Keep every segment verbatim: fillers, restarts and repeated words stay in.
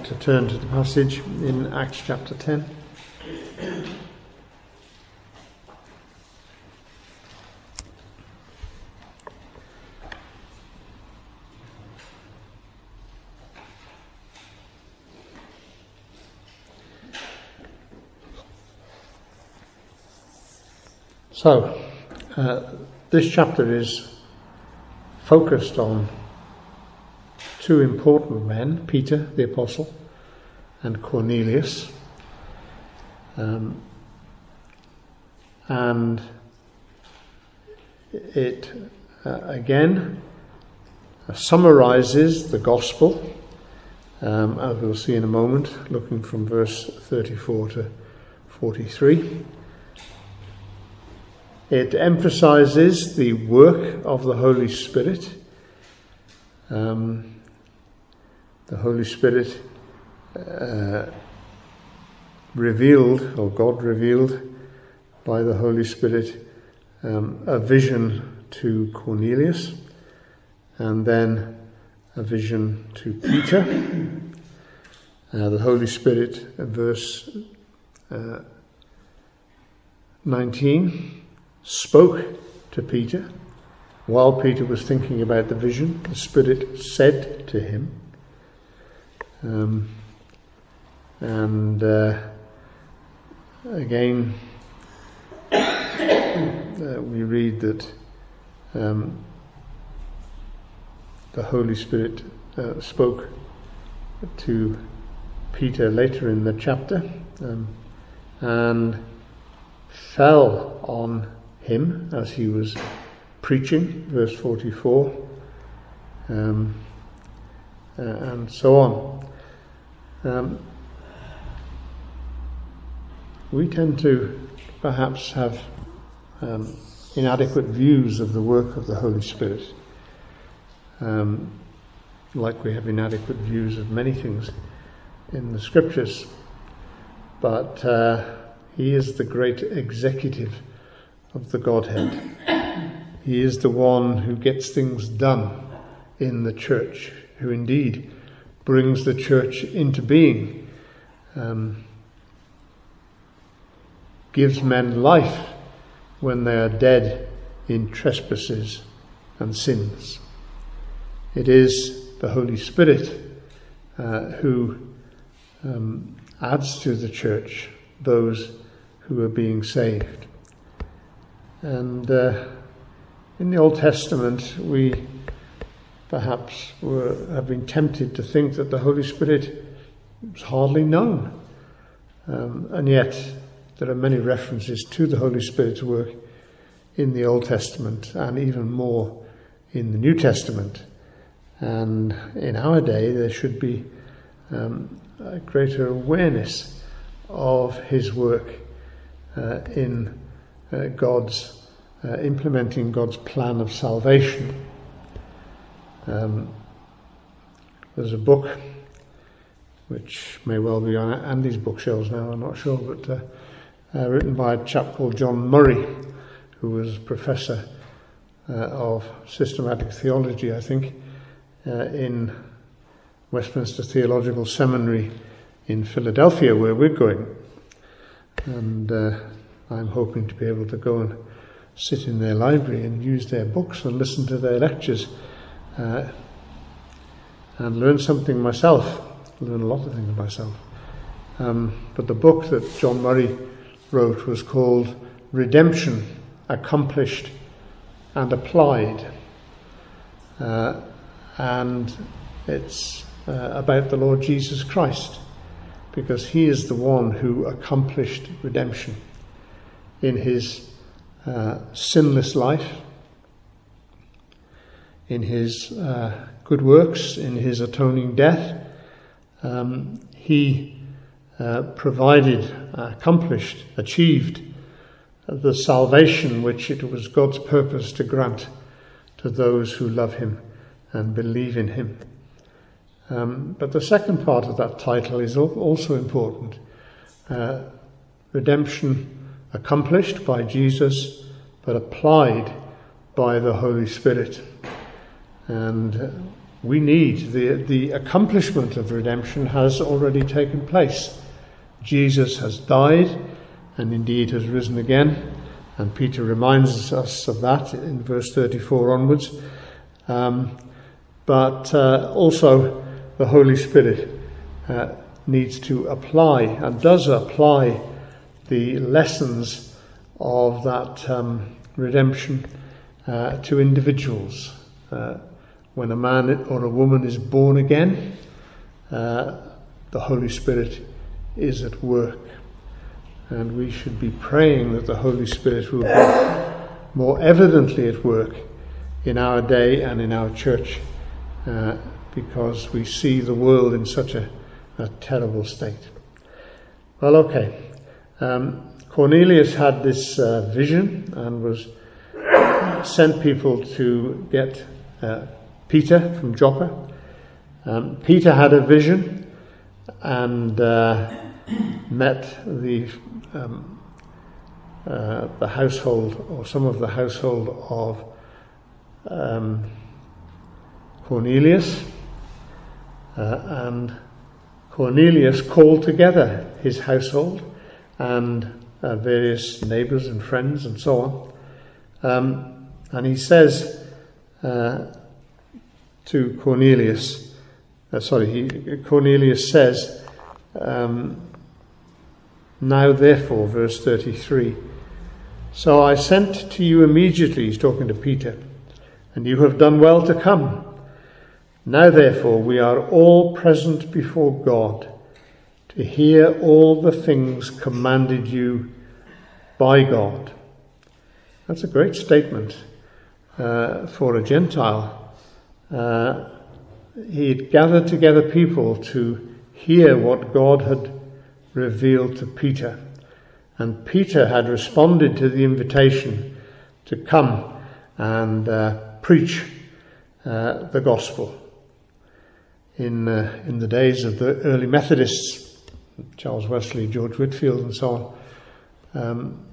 like to turn to the passage in Acts chapter ten. So, uh, this chapter is focused on two important men, Peter the Apostle and Cornelius. Um, and it, uh, again, uh, summarizes the gospel, um, as we'll see in a moment, looking from verse thirty-four to forty-three. It emphasizes the work of the Holy Spirit. Um, the Holy Spirit uh, revealed, or God revealed by the Holy Spirit, um, a vision to Cornelius, and then a vision to Peter. Uh, the Holy Spirit, uh, verse uh, nineteen, spoke to Peter. While Peter was thinking about the vision, the Spirit said to him. Um, and uh, again, uh, we read that um, the Holy Spirit uh, spoke to Peter later in the chapter, um, and fell on him as he was preaching, verse forty-four, um, uh, and so on. Um, we tend to perhaps have um, inadequate views of the work of the Holy Spirit, um, like we have inadequate views of many things in the Scriptures. But uh, he is the great executive of the Godhead. He is the one who gets things done in the church, who indeed brings the church into being, um, gives men life when they are dead in trespasses and sins. It is the Holy Spirit uh, who um, adds to the church those who are being saved. And uh, in the Old Testament, we perhaps were, have been tempted to think that the Holy Spirit was hardly known. Um, and yet, there are many references to the Holy Spirit's work in the Old Testament, and even more in the New Testament. And in our day, there should be um, a greater awareness of his work uh, in Uh, God's uh, implementing God's plan of salvation. Um, there's a book which may well be on Andy's bookshelves now, I'm not sure, but uh, uh, written by a chap called John Murray, who was professor uh, of systematic theology, I think, uh, in Westminster Theological Seminary in Philadelphia, where we're going. And uh, I'm hoping to be able to go and sit in their library and use their books and listen to their lectures uh, and learn something myself, learn a lot of things myself. Um, but the book that John Murray wrote was called Redemption, Accomplished and Applied. Uh, and it's uh, about the Lord Jesus Christ, because he is the one who accomplished redemption in his uh, sinless life, in his uh, good works, in his atoning death. Um, he uh, provided, accomplished, achieved the salvation which it was God's purpose to grant to those who love him and believe in him. Um, but the second part of that title is also important. Uh, redemption accomplished by Jesus, but applied by the Holy Spirit. And uh, we need. The, the accomplishment of redemption has already taken place. Jesus has died and indeed has risen again. And Peter reminds us of that in verse thirty-four onwards. Um, but uh, also the Holy Spirit uh, needs to apply and does apply the lessons of that um, redemption uh, to individuals. Uh, when a man or a woman is born again, uh, the Holy Spirit is at work. And we should be praying that the Holy Spirit will be more evidently at work in our day and in our church, uh, because we see the world in such a, a terrible state. Well, okay. Um, Cornelius had this uh, vision and was sent people to get uh, Peter from Joppa. Um, Peter had a vision and uh, met the um, uh, the household, or some of the household of um, Cornelius, uh, and Cornelius called together his household and uh, various neighbours and friends and so on, um, and he says uh, to Cornelius, uh, sorry, he, Cornelius says, um, now therefore, verse thirty-three, so I sent to you immediately, he's talking to Peter, and you have done well to come. Now therefore we are all present before God to hear all the things commanded you by God. That's a great statement uh, for a Gentile. Uh, he'd gathered together people to hear what God had revealed to Peter. And Peter had responded to the invitation to come and uh, preach uh, the gospel. In uh, in the days of the early Methodists, Charles Wesley, George Whitefield and so on, um,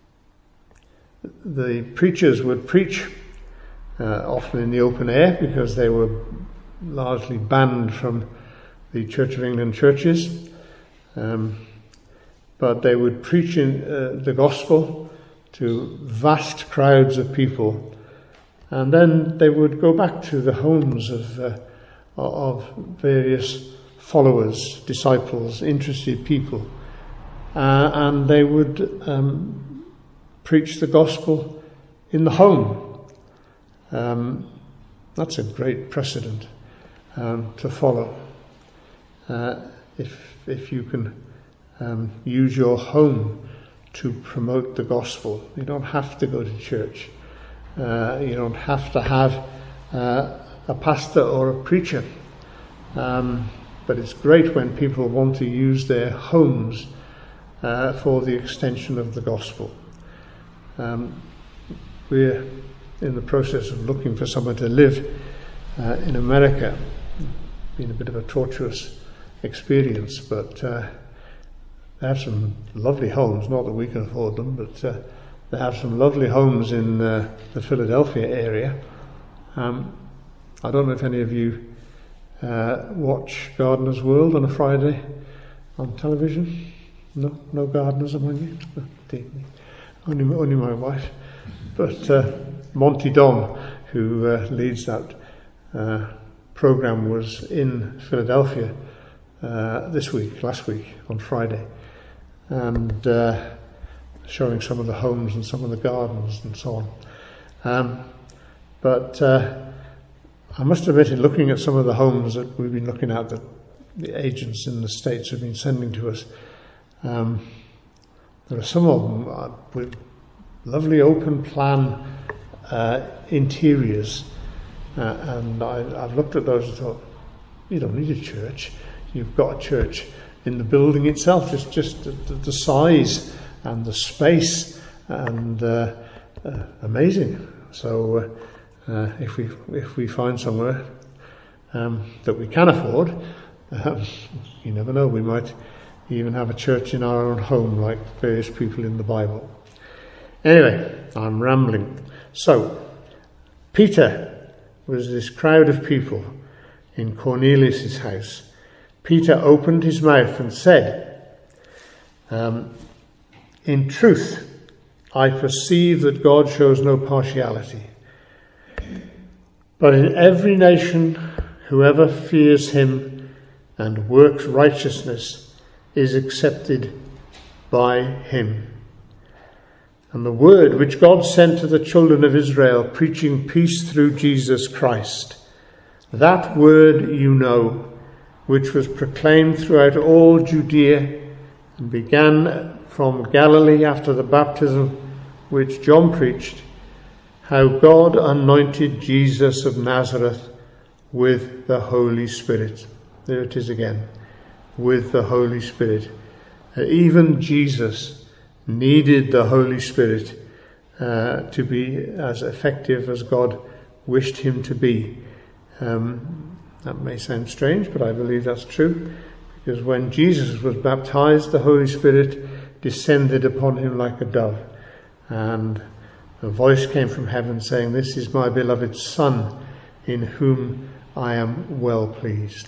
the preachers would preach uh, often in the open air because they were largely banned from the Church of England churches. Um, but they would preach in uh, the gospel to vast crowds of people, and then they would go back to the homes of uh, of various followers, disciples, interested people, uh, and they would um, preach the gospel in the home. Um, that's a great precedent um, to follow. Uh, if if you can um, use your home to promote the gospel, you don't have to go to church. Uh, you don't have to have uh, a pastor or a preacher. Um, but it's great when people want to use their homes uh, for the extension of the gospel. Um, we're in the process of looking for somewhere to live uh, in America. It's been a bit of a torturous experience, but uh, they have some lovely homes, not that we can afford them, but uh, they have some lovely homes in uh, the Philadelphia area. Um, I don't know if any of you uh, watch Gardener's World on a Friday on television. No, no gardeners among you. Only, only my wife. But uh, Monty Don, who uh, leads that uh, program, was in Philadelphia uh, this week, last week on Friday, and uh, showing some of the homes and some of the gardens and so on. Um, but uh, I must admit, in looking at some of the homes that we've been looking at, that the agents in the States have been sending to us, um, there are some of them uh, with lovely open plan uh, interiors, uh, and I, I've looked at those and thought, you don't need a church. You've got a church in the building itself. It's just the, the size and the space, and uh, uh, amazing. So uh, uh, if we if we find somewhere um, that we can afford, um, you never know, we might even have a church in our own home, like various people in the Bible. Anyway, I'm rambling. So Peter was this crowd of people in Cornelius' house, Peter opened his mouth and said, um, "In truth, I perceive that God shows no partiality. But in every nation, whoever fears him and works righteousness is accepted by him. And the word which God sent to the children of Israel, preaching peace through Jesus Christ, that word you know, which was proclaimed throughout all Judea and began from Galilee after the baptism which John preached, how God anointed Jesus of Nazareth with the Holy Spirit." There it is again, with the Holy Spirit. Uh, even Jesus needed the Holy Spirit uh, to be as effective as God wished him to be. Um, that may sound strange, but I believe that's true, because when Jesus was baptized, the Holy Spirit descended upon him like a dove, and a voice came from heaven saying, "This is my beloved Son, in whom I am well pleased."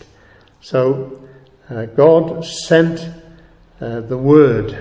So uh, God sent uh, the Word,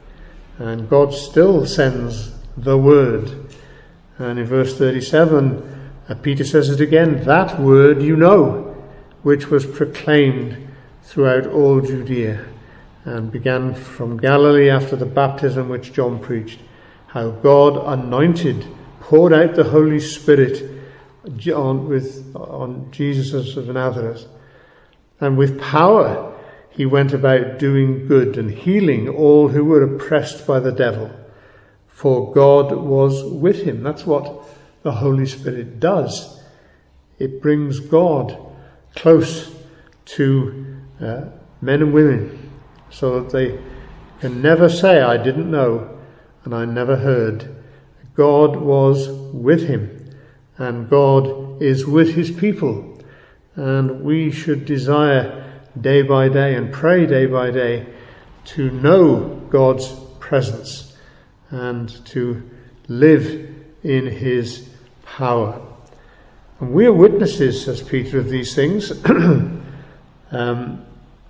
and God still sends the Word. And in verse thirty-seven, uh, Peter says it again, "That word you know, which was proclaimed throughout all Judea, and began from Galilee after the baptism which John preached, how God anointed, poured out the Holy Spirit on, with, on Jesus of Nazareth. And with power he went about doing good and healing all who were oppressed by the devil, for God was with him." That's what the Holy Spirit does. It brings God close to uh, men and women, so that they can never say, "I didn't know and I never heard." God was with him, and God is with his people. And we should desire day by day and pray day by day to know God's presence and to live in his power. And we are witnesses, says Peter, of these things. um,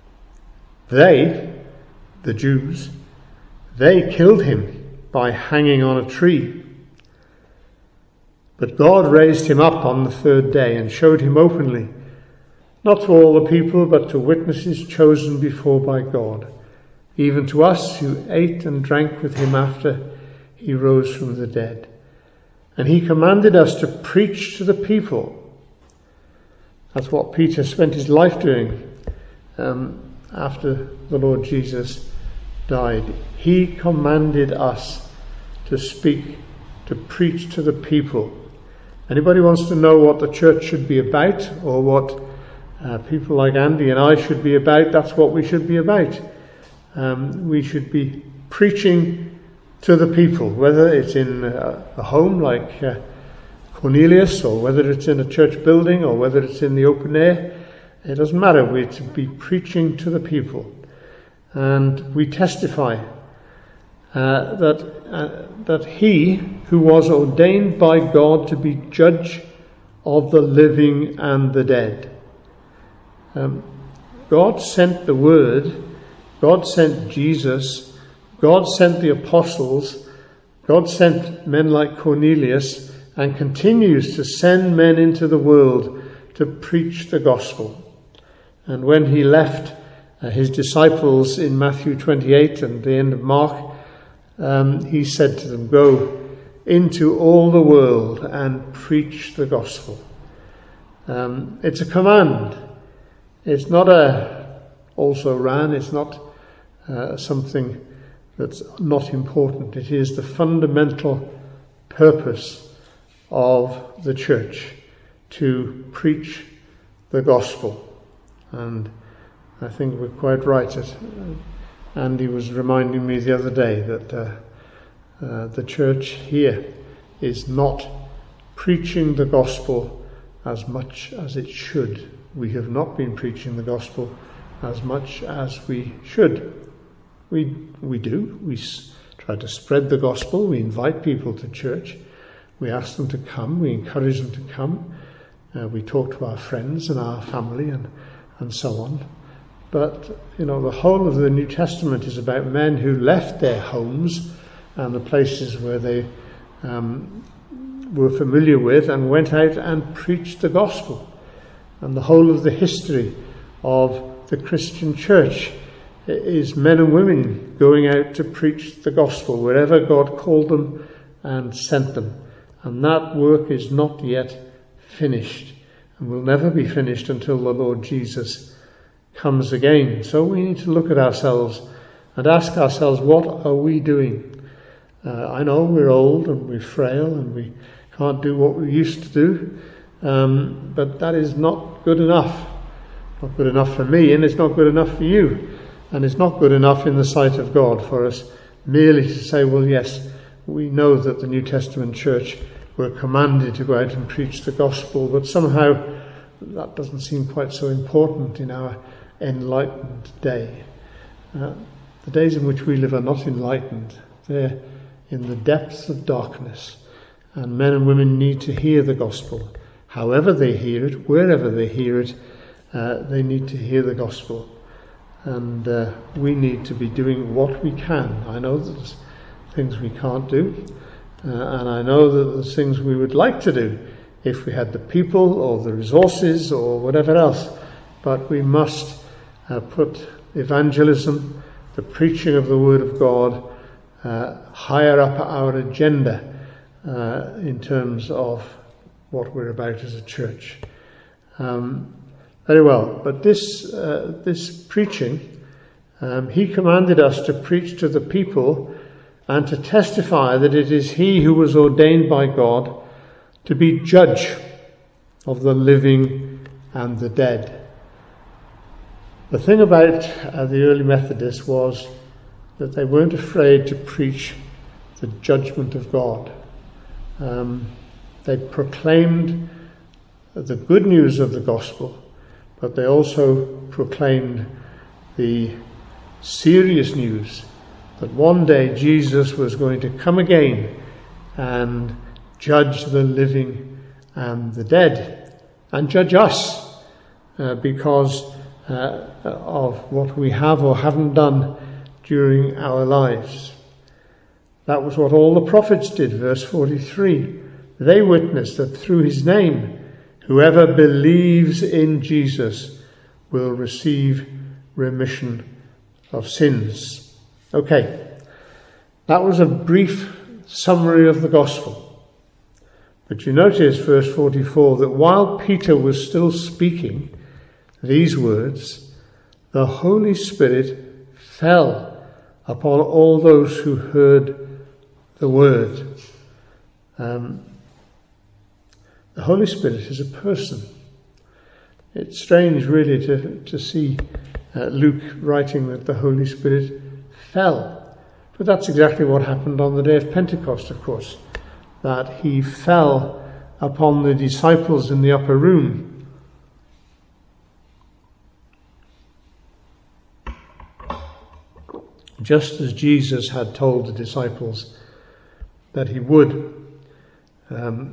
they, the Jews, they killed him by hanging on a tree. But God raised him up on the third day and showed him openly, not to all the people, but to witnesses chosen before by God, even to us who ate and drank with him after he rose from the dead. And he commanded us to preach to the people. That's what Peter spent his life doing um, after the Lord Jesus died. He commanded us to speak, to preach to the people. Anybody wants to know what the church should be about, or what Uh, people like Andy and I should be about, that's what we should be about. Um, we should be preaching to the people, whether it's in a, a home like uh, Cornelius, or whether it's in a church building, or whether it's in the open air. It doesn't matter. We're to be preaching to the people. And we testify uh, that, uh, that he who was ordained by God to be judge of the living and the dead. Um, God sent the Word, God sent Jesus, God sent the apostles, God sent men like Cornelius, and continues to send men into the world to preach the gospel. And when he left uh, his disciples in Matthew twenty-eight and the end of Mark, um, he said to them, "Go into all the world and preach the gospel." Um, it's a command. It's not a also ran, it's not uh, something that's not important. It is the fundamental purpose of the church, to preach the gospel. And I think we're quite right. At, uh, Andy was reminding me the other day that uh, uh, the church here is not preaching the gospel as much as it should. We have not been preaching the gospel as much as we should. We we do. We s- try to spread the gospel. We invite people to church. We ask them to come. We encourage them to come. Uh, we talk to our friends and our family and, and so on. But, you know, the whole of the New Testament is about men who left their homes and the places where they um, were familiar with and went out and preached the gospel. And the whole of the history of the Christian church is men and women going out to preach the gospel wherever God called them and sent them. And that work is not yet finished and will never be finished until the Lord Jesus comes again. So we need to look at ourselves and ask ourselves, what are we doing? Uh, I know we're old and we're frail and we can't do what we used to do, um, but that is not good enough. Not good enough for me, and it's not good enough for you. And it's not good enough in the sight of God for us merely to say, well, yes, we know that the New Testament church were commanded to go out and preach the gospel, but somehow that doesn't seem quite so important in our enlightened day. Uh, the days in which we live are not enlightened. They're in the depths of darkness. And men and women need to hear the gospel. However they hear it, wherever they hear it, uh, they need to hear the gospel. And uh, we need to be doing what we can. I know that there's things we can't do. Uh, and I know that there's things we would like to do if we had the people or the resources or whatever else. But we must uh, put evangelism, the preaching of the Word of God, uh, higher up our agenda uh, in terms of what we're about as a church. Um, very well, but this uh, this preaching, um, he commanded us to preach to the people and to testify that it is he who was ordained by God to be judge of the living and the dead. The thing about uh, the early Methodists was that they weren't afraid to preach the judgment of God. Um, they proclaimed the good news of the gospel, but they also proclaimed the serious news that one day Jesus was going to come again and judge the living and the dead, and judge us uh, because uh, of what we have or haven't done during our lives. That was what all the prophets did, verse forty-three. They witnessed that through his name, whoever believes in Jesus will receive remission of sins. Okay, that was a brief summary of the gospel. But you notice, verse forty-four, that while Peter was still speaking these words, the Holy Spirit fell upon all those who heard the word. Um, the Holy Spirit is a person. It's strange, really, to, to see uh, Luke writing that the Holy Spirit fell. But that's exactly what happened on the day of Pentecost, of course, that he fell upon the disciples in the upper room. Just as Jesus had told the disciples that he would. Um,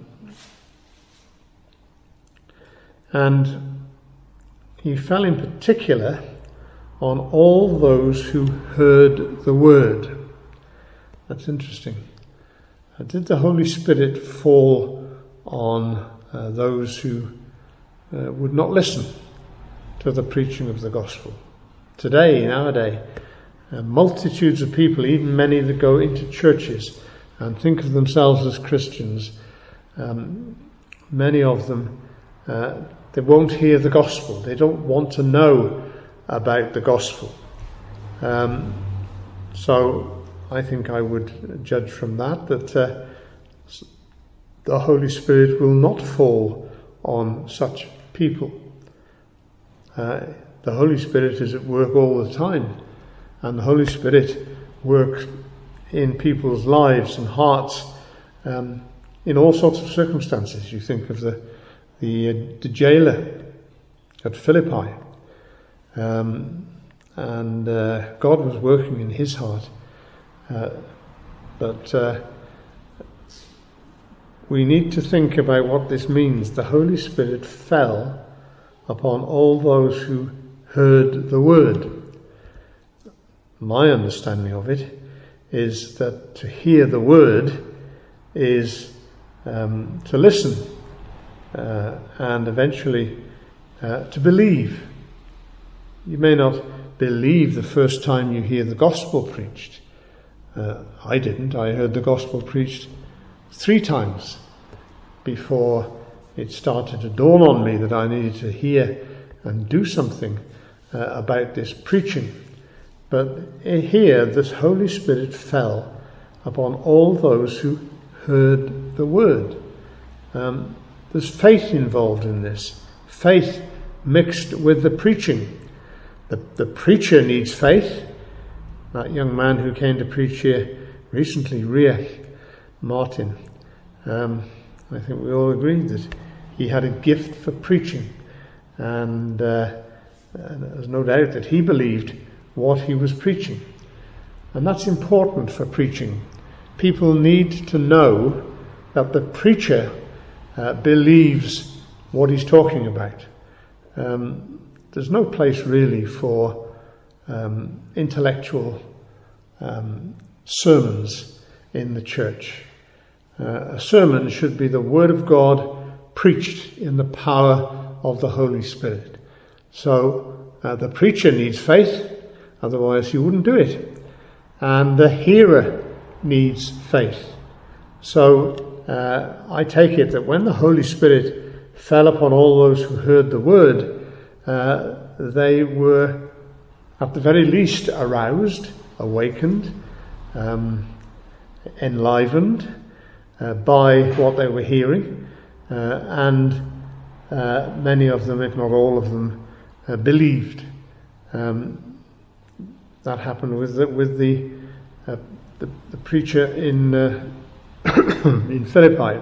and he fell in particular on all those who heard the word. That's interesting. Uh, did the Holy Spirit fall on uh, those who uh, would not listen to the preaching of the gospel? Today, in our day, Uh, multitudes of people, even many that go into churches and think of themselves as Christians, um, many of them, uh, they won't hear the gospel. They don't want to know about the gospel. Um, so I think I would judge from that that uh, the Holy Spirit will not fall on such people. Uh, the Holy Spirit is at work all the time. And the Holy Spirit works in people's lives and hearts um, in all sorts of circumstances. You think of the the, uh, the jailer at Philippi, um, and uh, God was working in his heart. Uh, but uh, we need to think about what this means. The Holy Spirit fell upon all those who heard the word. My understanding of it is that to hear the word is um, to listen uh, and eventually uh, to believe. You may not believe the first time you hear the gospel preached. Uh, I didn't. I heard the gospel preached three times before it started to dawn on me that I needed to hear and do something uh, about this preaching. But here, this Holy Spirit fell upon all those who heard the word. Um, there's faith involved in this. Faith mixed with the preaching. The, the preacher needs faith. That young man who came to preach here recently, Riach Martin, um, I think we all agreed that he had a gift for preaching, and, uh, and there's no doubt that he believed what he was preaching. And that's important for preaching. People need to know that the preacher uh, believes what he's talking about. Um, there's no place really for um, intellectual um, sermons in the church. Uh, a sermon should be the Word of God preached in the power of the Holy Spirit. So uh, the preacher needs faith, otherwise he wouldn't do it. And the hearer needs faith. So uh, I take it that when the Holy Spirit fell upon all those who heard the word, uh, they were at the very least aroused, awakened, um, enlivened uh, by what they were hearing, uh, and uh, many of them, if not all of them, uh, believed. Um, that happened with the, with the, uh, the the preacher in uh, in Philippi.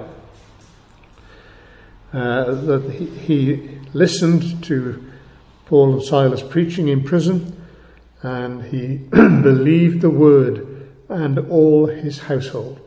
Uh, that he, he listened to Paul and Silas preaching in prison, and he believed the word, and all his household.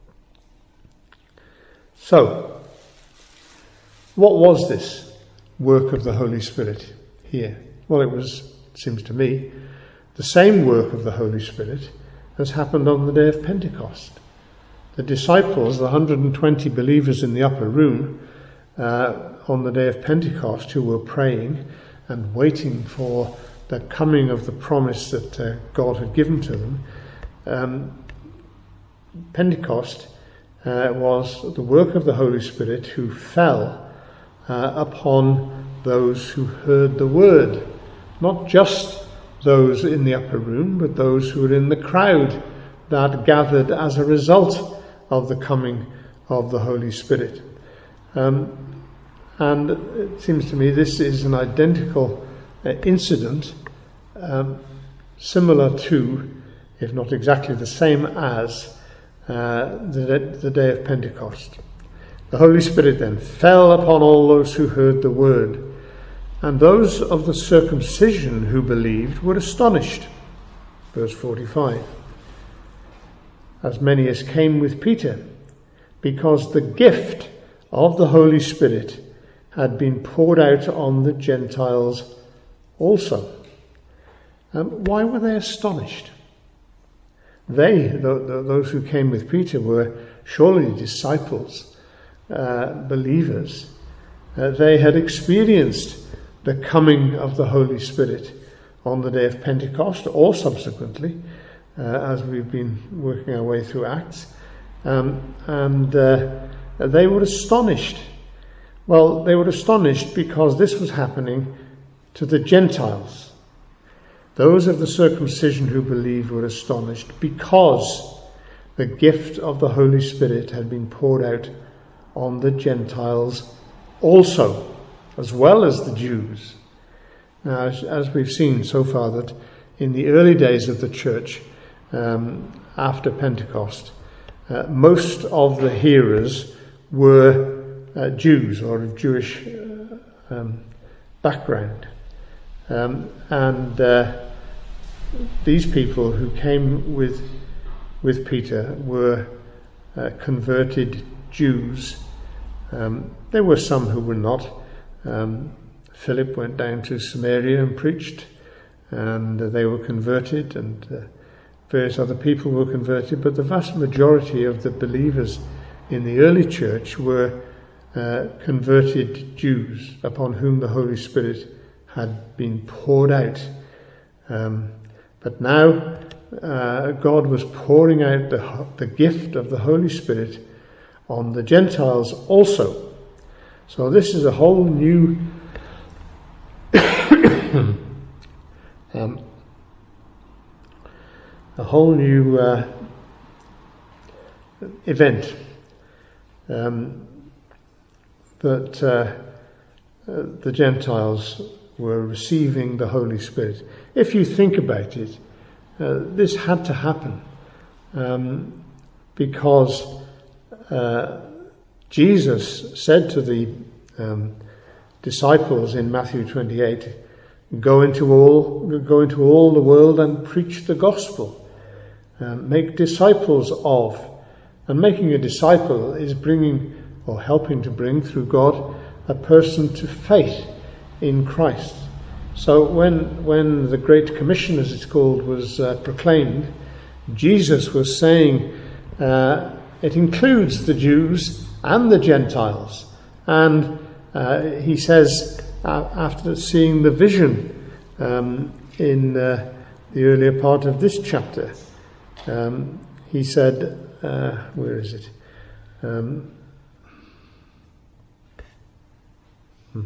So, what was this work of the Holy Spirit here? Well, it was, it seems to me, the same work of the Holy Spirit as happened on the day of Pentecost. The disciples, the one hundred twenty believers in the upper room uh, on the day of Pentecost, who were praying and waiting for the coming of the promise that uh, God had given to them, um, Pentecost uh, was the work of the Holy Spirit who fell uh, upon those who heard the word. Not just those in the upper room, but those who were in the crowd that gathered as a result of the coming of the Holy Spirit. Um, and it seems to me this is an identical uh, incident, um, similar to, if not exactly the same as, uh, the, the day of Pentecost. The Holy Spirit then fell upon all those who heard the word, and those of the circumcision who believed were astonished. Verse forty-five. As many as came with Peter, because the gift of the Holy Spirit had been poured out on the Gentiles also. Um, why were they astonished? They, the, the, those who came with Peter, were surely disciples, uh, believers. Uh, they had experienced the coming of the Holy Spirit on the day of Pentecost, or subsequently, uh, as we've been working our way through Acts. Um, and uh, they were astonished. Well, they were astonished because this was happening to the Gentiles. Those of the circumcision who believed were astonished because the gift of the Holy Spirit had been poured out on the Gentiles also, as well as the Jews. Now, as, as we've seen so far, that in the early days of the church, um, after Pentecost, uh, most of the hearers were uh, Jews or of Jewish uh, um, background. Um, and uh, these people who came with with Peter were uh, converted Jews. Um, there were some who were not. Um, Philip went down to Samaria and preached, and uh, they were converted, and uh, various other people were converted, but the vast majority of the believers in the early church were uh, converted Jews upon whom the Holy Spirit had been poured out. Um, but now uh, God was pouring out the, the gift of the Holy Spirit on the Gentiles also. So this is a whole new um, a whole new uh, event um, that uh, uh, the Gentiles were receiving the Holy Spirit. If you think about it, uh, this had to happen um, because uh, Jesus said to the um, disciples in Matthew twenty-eight, "Go into all, go into all the world and preach the gospel, um, make disciples of." And making a disciple is bringing or helping to bring through God a person to faith in Christ. So when when the Great Commission, as it's called, was uh, proclaimed, Jesus was saying uh, it includes the Jews and the Gentiles. And uh, he says, uh, after seeing the vision um, in uh, the earlier part of this chapter, um, he said, uh, where is it? Um, hmm.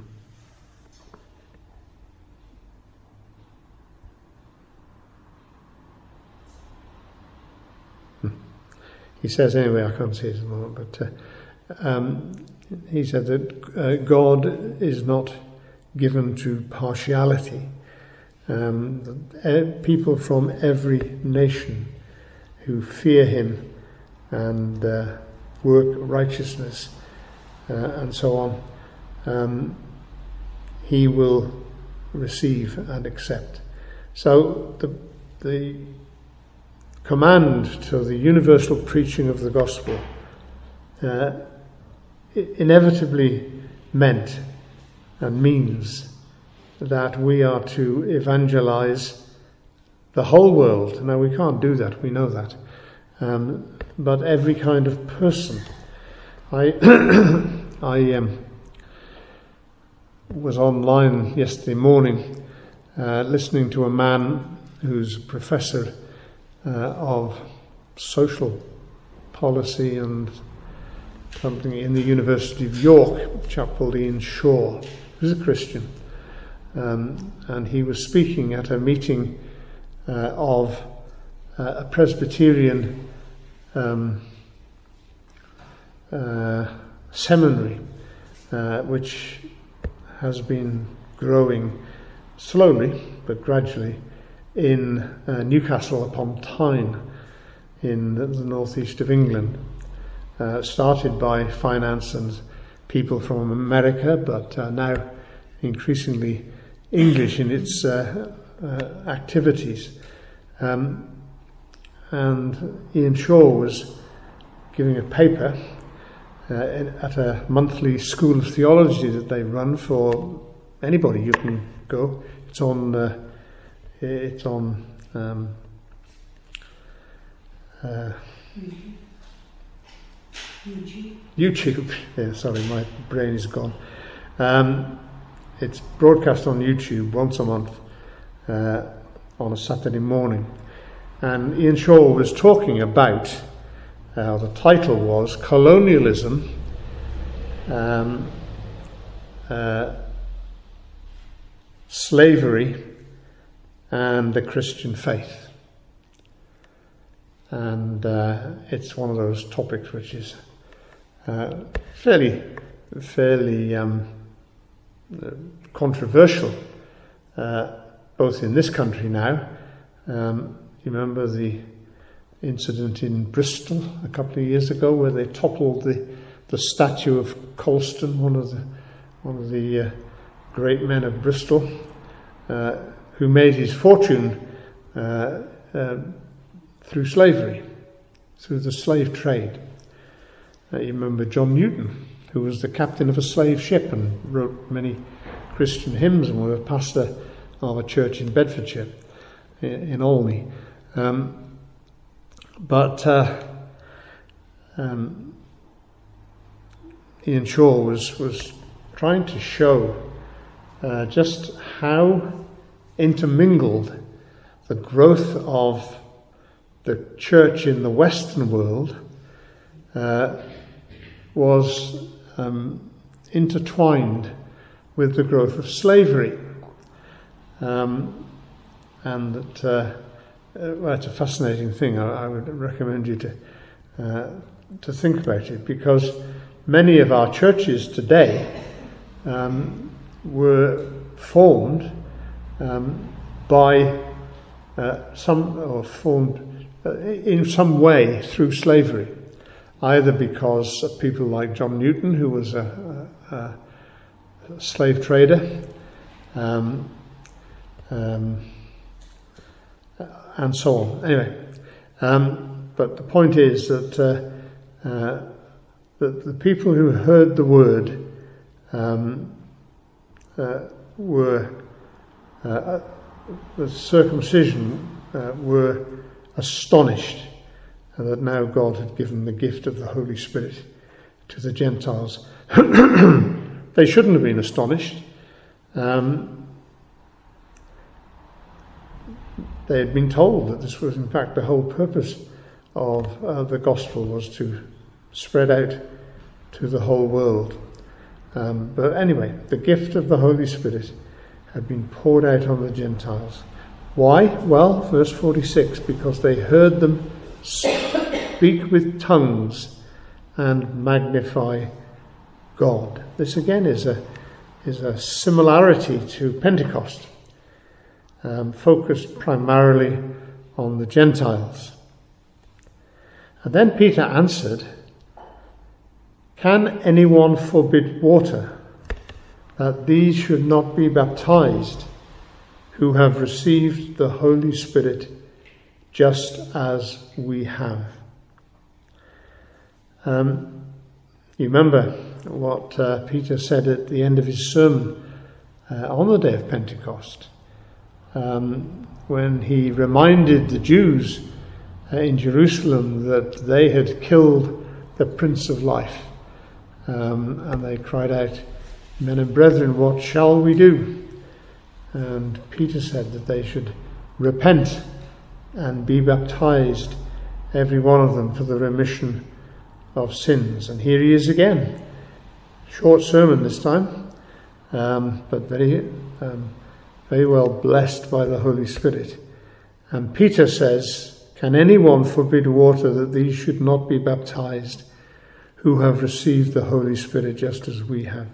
He says, anyway, I can't see it at the moment, but uh, um, he said that uh, God is not given to partiality. Um, people from every nation who fear him and uh, work righteousness uh, and so on, um, he will receive and accept. So the the command to the universal preaching of the gospel uh, inevitably meant and means that we are to evangelize the whole world. Now, we can't do that, we know that. Um, but every kind of person. I I um, was online yesterday morning uh, listening to a man who's a professor uh, of social policy and something in the University of York, a chap called Ian Shaw, who's a Christian. Um, and he was speaking at a meeting uh, of uh, a Presbyterian um, uh, seminary, uh, which has been growing slowly but gradually in uh, Newcastle upon Tyne in the, the northeast of England. Uh, started by finance and people from America, but uh, now increasingly English in its uh, uh, activities. Um, and Ian Shaw was giving a paper uh, at a monthly school of theology that they run for anybody. You can go. It's on. Uh, it's on. Um, uh, YouTube. YouTube. Yeah, sorry, my brain is gone. Um, it's broadcast on YouTube once a month uh, on a Saturday morning. And Ian Shaw was talking about, uh, the title was Colonialism, um, uh, Slavery and the Christian Faith. And uh, it's one of those topics which is uh, fairly, fairly um, controversial, uh, both in this country now. Um, you remember the incident in Bristol a couple of years ago where they toppled the, the statue of Colston, one of the one of the uh, great men of Bristol, uh, who made his fortune uh, uh, through slavery, through the slave trade. Uh, you remember John Newton, who was the captain of a slave ship and wrote many Christian hymns and was a pastor of a church in Bedfordshire, in, in Olney. Um, but uh, um, Ian Shaw was, was trying to show uh, just how intermingled the growth of the church in the Western world uh, was um, intertwined with the growth of slavery. Um, and that, uh, well, it's a fascinating thing. I, I would recommend you to uh, to think about it, because many of our churches today um, were formed um, by uh, some, or formed uh, in some way through slavery, either because of people like John Newton, who was a, a, a slave trader, um, um, and so on. Anyway, um, but the point is that uh, uh, that the people who heard the word um, uh, were uh, the circumcision uh, were astonished, and that now God had given the gift of the Holy Spirit to the Gentiles. They shouldn't have been astonished. Um, they had been told that this was in fact the whole purpose of uh, the gospel, was to spread out to the whole world. Um, but anyway, the gift of the Holy Spirit had been poured out on the Gentiles. Why? Well, verse forty-six, because they heard them speak with tongues and magnify God. This again is a is a similarity to Pentecost, um, focused primarily on the Gentiles. And then Peter answered, "Can anyone forbid water, that these should not be baptized, who have received the Holy Spirit just as we have?" Um, you remember what uh, Peter said at the end of his sermon uh, on the day of Pentecost, um, when he reminded the Jews uh, in Jerusalem that they had killed the Prince of Life. Um, and they cried out, "Men and brethren, what shall we do?" And Peter said that they should repent and be baptized, every one of them, for the remission of sins. And here he is again. Short sermon this time, um, but very, um, very well blessed by the Holy Spirit. And Peter says, "Can anyone forbid water, that these should not be baptized, who have received the Holy Spirit just as we have?"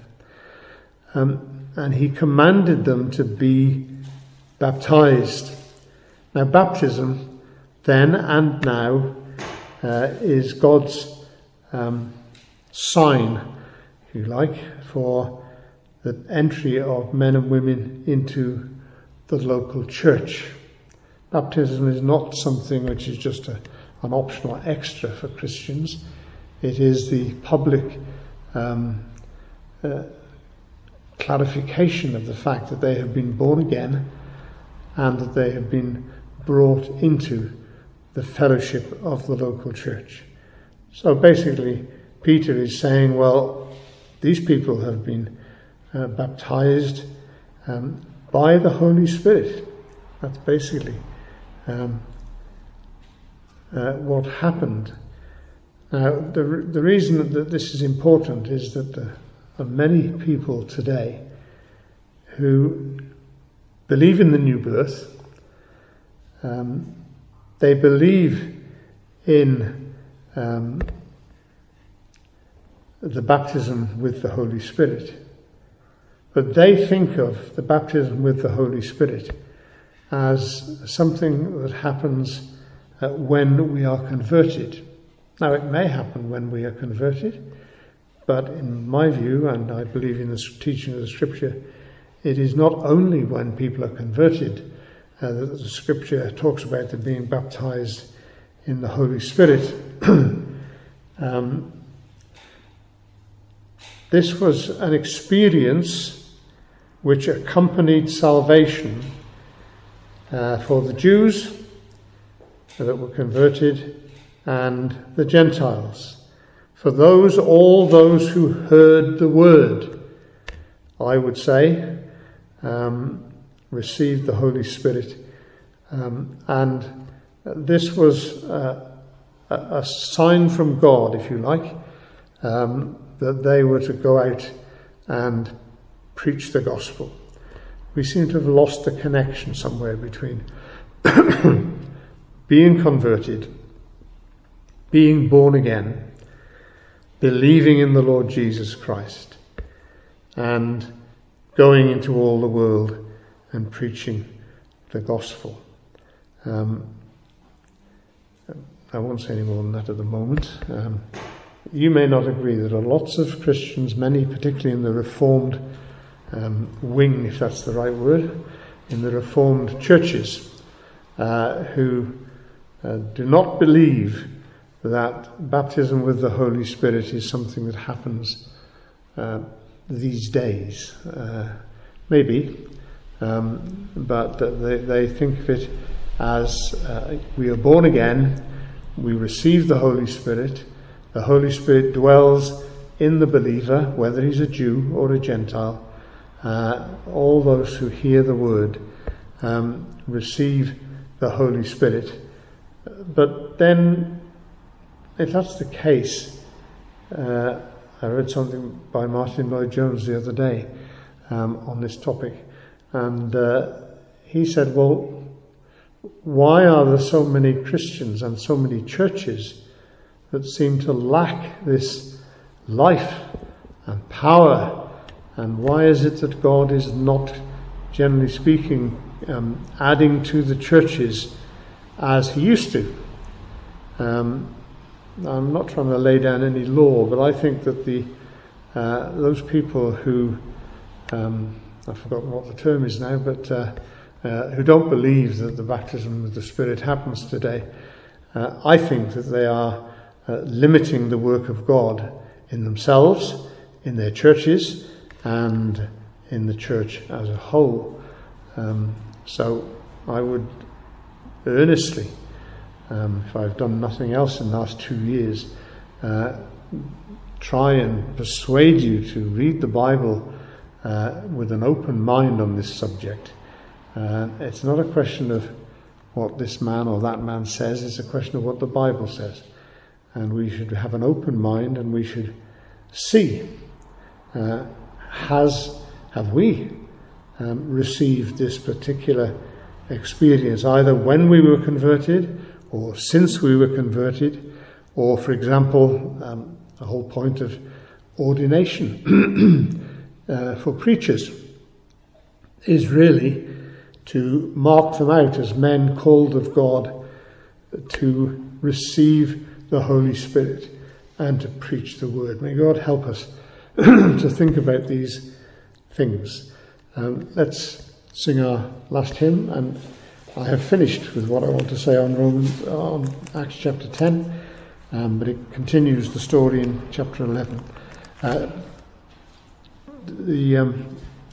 Um, and he commanded them to be baptized. Now, baptism, then and now, uh, is God's um, sign, if you like, for the entry of men and women into the local church. Baptism is not something which is just a, an optional extra for Christians. It is the public um, uh, clarification of the fact that they have been born again and that they have been brought into the fellowship of the local church. So basically, Peter is saying, well, these people have been uh, baptized um, by the Holy Spirit. That's basically um, uh, what happened. Now, the the reason that this is important is that there are many people today who believe in the new birth. Um, they believe in um, the baptism with the Holy Spirit, but they think of the baptism with the Holy Spirit as something that happens uh, when we are converted. Now, it may happen when we are converted, but in my view, and I believe in the teaching of the Scripture, it is not only when people are converted uh, that the Scripture talks about them being baptized in the Holy Spirit. um, this was an experience which accompanied salvation uh, for the Jews that were converted and the Gentiles. For those, all those who heard the word, I would say, um, received the Holy Spirit. Um, and this was uh, a, a sign from God, if you like, um, that they were to go out and preach the gospel. We seem to have lost the connection somewhere between being converted, being born again, believing in the Lord Jesus Christ, and going into all the world and preaching the gospel. Um, I won't say any more than that at the moment. Um, you may not agree. There are lots of Christians, many particularly in the Reformed um, wing, if that's the right word, in the Reformed churches, uh, who uh, do not believe that baptism with the Holy Spirit is something that happens uh, these days. Uh, maybe, um, but they, they think of it as uh, we are born again, we receive the Holy Spirit, the Holy Spirit dwells in the believer, whether he's a Jew or a Gentile. Uh, all those who hear the word um, receive the Holy Spirit. But then, if that's the case, uh, I read something by Martin Lloyd-Jones the other day um, on this topic, and uh, he said, well, why are there so many Christians and so many churches that seem to lack this life and power, and why is it that God is not, generally speaking, um, adding to the churches as he used to? Um, I'm not trying to lay down any law, but I think that the uh, those people who, um, I've forgotten what the term is now, but uh, uh, who don't believe that the baptism of the Spirit happens today, uh, I think that they are uh, limiting the work of God in themselves, in their churches, and in the church as a whole. Um, so I would earnestly, Um, if I've done nothing else in the last two years, uh, try and persuade you to read the Bible uh, with an open mind on this subject. Uh, it's not a question of what this man or that man says, it's a question of what the Bible says. And we should have an open mind, and we should see, uh, has, have we um, received this particular experience, either when we were converted, or since we were converted, or, for example, um, the whole point of ordination uh, for preachers is really to mark them out as men called of God to receive the Holy Spirit and to preach the word. May God help us to think about these things. Um, let's sing our last hymn, and I have finished with what I want to say on Romans, on Acts chapter ten, um, but it continues the story in chapter eleven. Uh, the, um,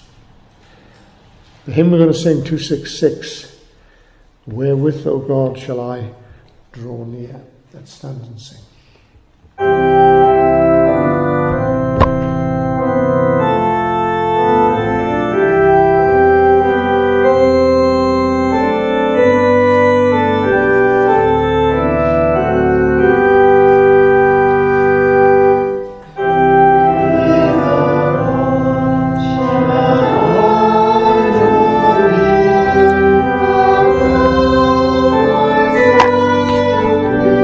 the hymn we're going to sing, two sixty-six, "Wherewith, O God, shall I draw near?" Let's stand and sing.